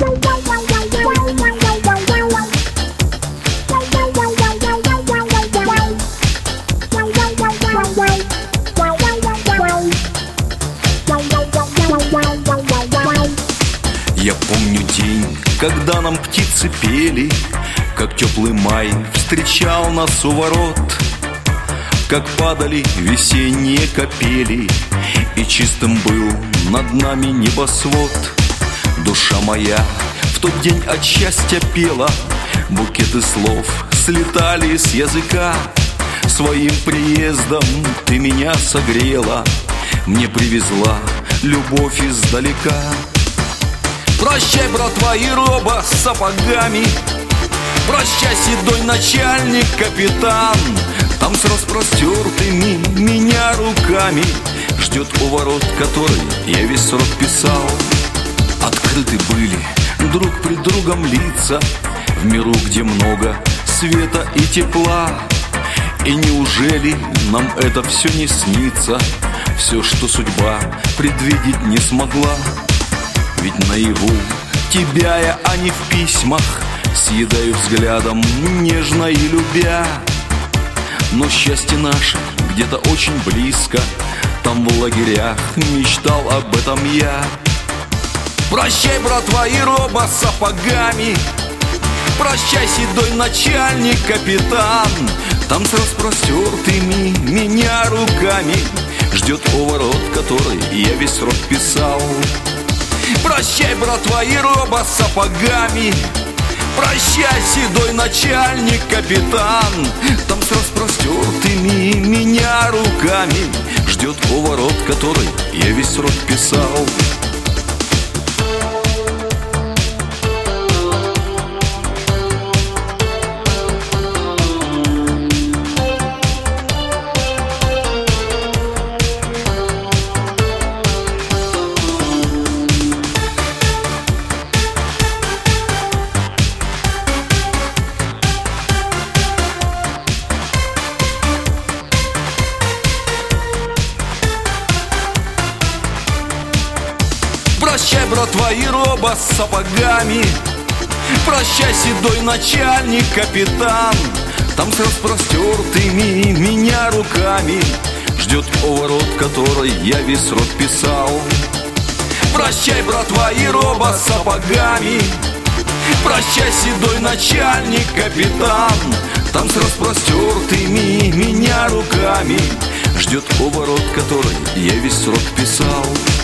Я помню день, когда нам птицы пели, как теплый май встречал нас у ворот, как падали весенние капели, и чистым был над нами небосвод. Душа моя в тот день от счастья пела, букеты слов слетали с языка. Своим приездом ты меня согрела, мне привезла любовь издалека. Прощай, братва, и роба с сапогами, прощай, седой начальник, капитан. Там с распростертыми меня руками ждет у ворот, который я весь срок писал. Открыты были друг пред другом лица в миру, где много света и тепла. И неужели нам это все не снится, все, что судьба предвидеть не смогла? Ведь наяву тебя я, а не в письмах, съедаю взглядом, нежно и любя. Но счастье наше где-то очень близко, там в лагерях мечтал об этом я. Прощай, братва, и роба с сапогами, прощай, седой начальник, капитан. Там с распростертыми меня руками ждет у ворот, который я весь срок писал. Прощай, братва, и роба с сапогами, прощай, седой начальник, капитан. Там с распростертыми меня руками ждет у ворот, который я весь срок писал. Прощай, братва, и роба с сапогами, прощай, седой начальник, капитан. Там с распростертыми меня руками ждет у ворот, который я весь срок писал. Прощай, братва, и роба с сапогами, прощай, седой начальник, капитан. Там с распростертыми меня руками ждет у ворот, который я весь срок писал.